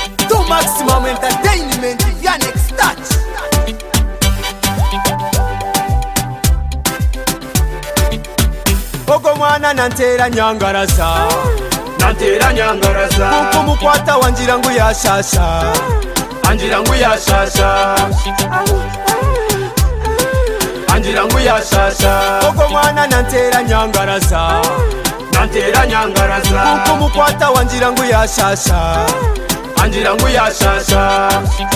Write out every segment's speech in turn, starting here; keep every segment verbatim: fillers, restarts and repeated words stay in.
To Maximum Entertainment, Yannick's touch. Ogo mwana nantera nyangaraza, nantera nyangaraza, kuko mukwata wanjira ngu yashasha, anjira ngu yashasha, anjira ngu yashasha. Ogo mwana nantera nyangaraza, nantera nyangaraza, kuko mukwata wanjira ngu yashasha, anjira ngu yashasha,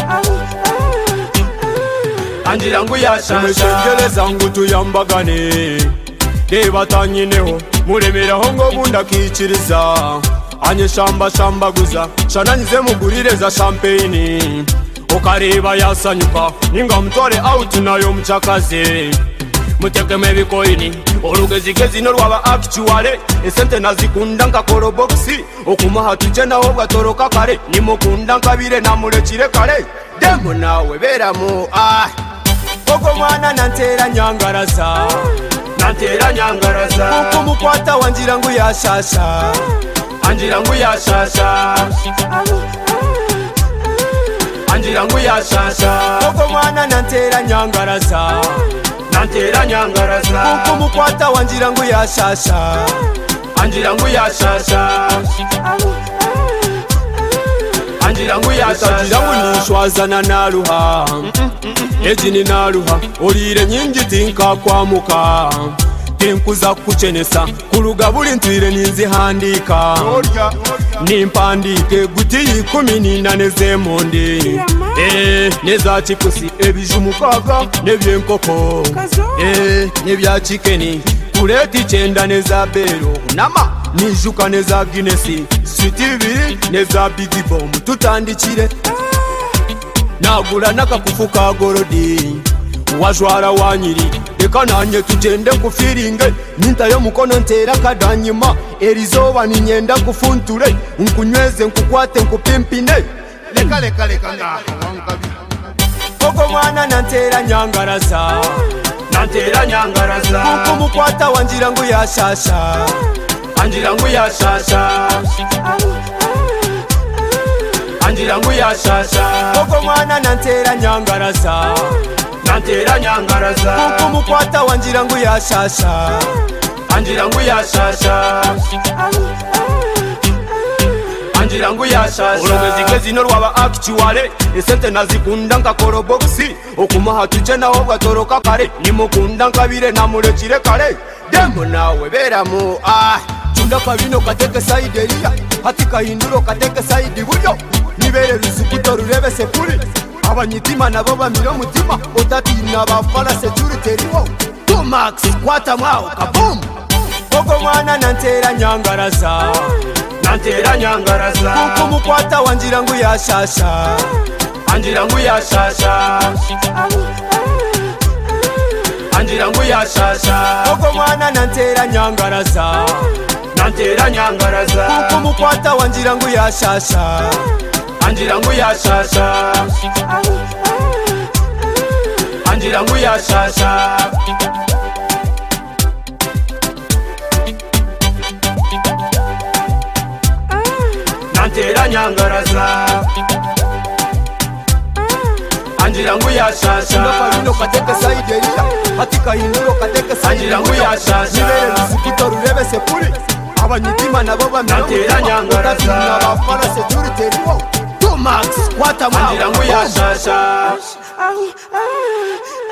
anjira ngu yashasha. Umeshengereza ngu tuyambagane, deba tanyineho muremeraho ngo bundakikiriza, anye shamba shamba guza shananyize mugurireza champagne, ukareba yasanyuka ninga mutware out nayo mchakaze, mutekeme bikoini olugezigezi no rwaba actuale, esente nazikunda nka koroboxi okumaha tuje naho bwatoroka kare, nimukunda nkabire namurekire kare, demo nawe beramu. Ah, ogo mwana nantera nyangaraza, nantera nyangaraza, kuko mukwata wanjira ngu yashasha, anjira ngu yashasha, anjira ngu yashasha. Ogo mwana nantera nyangaraza, nantera nyangaraza, kuko mukwata wanjira ngu yashasha, anjira ngu yashasha, anjira ngu yashasha. Ngira ngu nishwazana naruha, ejini naruha, olire nyingi tinka kwamuka, tinkuza kuchenesa kuluga buli ntwire ninzihandika, nimpandike guti ikumi n'inane z'emonde, eh neza chikusi ebiju mukaga nebyenkoko, eh nebya chikeni kureti chenda neza bero nama nijuka neza Guinness sweet ibiri neza Big Bomb tutandikire, nagula nakakufuka gorodi wajwara wanyiri, reka nanye tugende kufiringe nintayo mukono ntera kadanyima, erizoba ninyenda kufunture nkunyweze nkukwate nkupimpine, leka leka leka ngaho. Ogo mwana nantera nyangaraza, nantera nyangaraza, kuko mukwata wanjira ngu yashasha, anjira ngu yashasha, anjira ngu yashasha. Ogo mwana nantera nyangaraza, nantera nyangaraza, kuko mukwata wanjira ngu yashasha, anjira ngu yashasha, anjira ngu yashasha. olugezigezi no rwaba actuale, esente nazikunda nka koroboxi okumaha tuje naho bwatoroka kare, nimukunda nkabire namurekire kare, demo nawe beramu. Ah, chunda kabino kateke side eriya, hati kahinduro kateke side buryo, nibere rusukuto rurebe sekuri, abanyitima nabo bamira mutima, otatina bafala security riwo to max kwata mwao kaboom. Ogo mwana nantera nyangaraza, nantera nyangaraza, kuko mukwata wanjira ngu yashasha, anjira ngu yashasha, anjira ngu yashasha. Ogo mwana nantera nyangaraza, nantera nyangaraza, kuko mukwata wanjira ngu yashasha, anjira ngu yashasha, anjira ngu yashasha. nantera nyangaraza, anjira ngu yashasha, kabino kateke side eriya, hati kahinduro kateke side anjira ngu yashasha. nibere rusukuto rurebe sekuri, abanyitima nabo bamira nantera nyangaraza, otatina bafala security riwo to max kwata mwao anjira ngu yashasha.